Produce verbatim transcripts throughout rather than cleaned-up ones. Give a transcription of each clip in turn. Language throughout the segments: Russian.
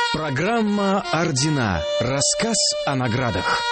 Программа «Ордена». Рассказ о наградах.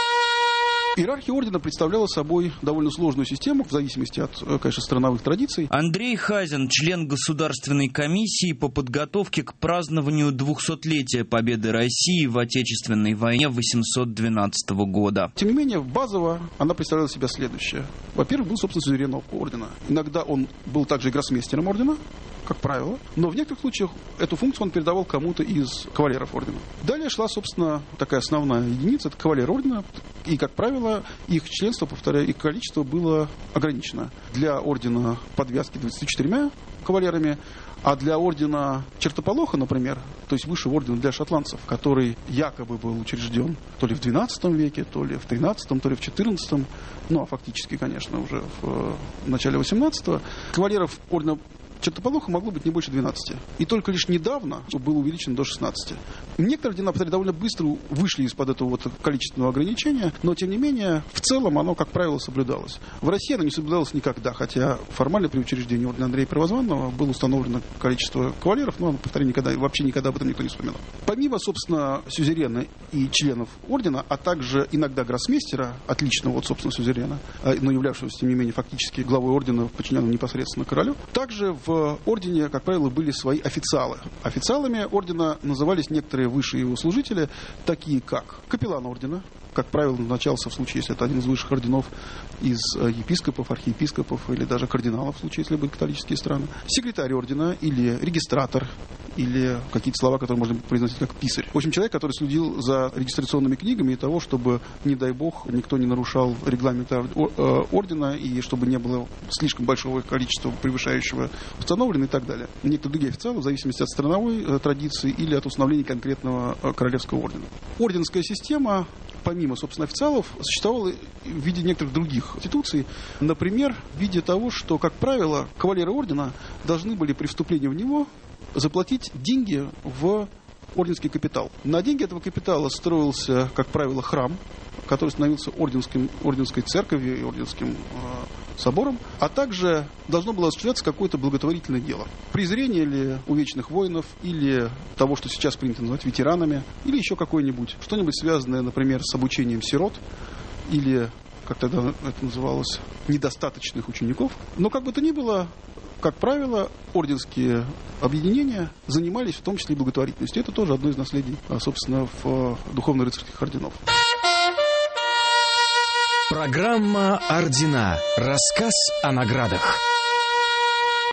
Иерархия ордена представляла собой довольно сложную систему, в зависимости от, конечно, страновых традиций. Андрей Хазин, член Государственной комиссии по подготовке к празднованию двухсотлетия победы России в Отечественной войне восемьсот двенадцатого года. Тем не менее, базово она представляла себя следующее. Во-первых, был, собственно, сюзерен ордена. Иногда он был также и гроссмейстером ордена, как правило, но в некоторых случаях эту функцию он передавал кому-то из кавалеров ордена. Далее шла, собственно, такая основная единица, это кавалер ордена, и, как правило, их членство, повторяю, их количество было ограничено. Для ордена подвязки двадцатью четырьмя кавалерами, а для ордена Чертополоха, например, то есть высшего ордена для шотландцев, который якобы был учрежден то ли в двенадцатом веке, то ли в тринадцатом, то ли в четырнадцатом, ну, а фактически, конечно, уже в, в начале восемнадцатого, кавалеров ордена Чертополоха могло быть не больше двенадцати. И только лишь недавно был увеличен до шестнадцати. Некоторые ордена, повторяю, довольно быстро вышли из-под этого вот количественного ограничения, но, тем не менее, в целом оно, как правило, соблюдалось. В России оно не соблюдалось никогда, хотя формально при учреждении ордена Андрея Первозванного было установлено количество кавалеров, но, повторяю, никогда, вообще никогда об этом никто не вспоминал. Помимо, собственно, сюзерена и членов ордена, а также иногда гроссмейстера, отличного от, собственно, сюзерена, но являвшегося, тем не менее, фактически главой ордена, подчиненным непосредственно королю, также в ордене, как правило, были свои официалы. Официалами ордена назывались некоторые высшие его служители, такие как капеллан ордена, как правило, назначался в случае, если это один из высших орденов, из епископов, архиепископов или даже кардиналов, в случае, если были католические страны. Секретарь ордена или регистратор, или какие-то слова, которые можно произносить как писарь. В общем, человек, который следил за регистрационными книгами и того, чтобы, не дай бог, никто не нарушал регламента ордена и чтобы не было слишком большого количества превышающего установлено и так далее. Некоторые другие официалы, в зависимости от страновой традиции или от установления конкретного королевского ордена. Орденская система, помимо, собственно, официалов, существовала в виде некоторых других институций. Например, в виде того, что, как правило, кавалеры ордена должны были при вступлении в него заплатить деньги в орденский капитал. На деньги этого капитала строился, как правило, храм, который становился орденским, орденской церковью и орденским э, собором, а также должно было осуществляться какое-то благотворительное дело. Презрение ли увечных воинов, или того, что сейчас принято называть ветеранами, или еще какое-нибудь, что-нибудь связанное, например, с обучением сирот, или, как тогда это называлось, недостаточных учеников. Но как бы то ни было, как правило, орденские объединения занимались в том числе и благотворительностью. Это тоже одно из наследий, собственно, в духовно-рыцарских орденов. Программа «Ордена». Рассказ о наградах.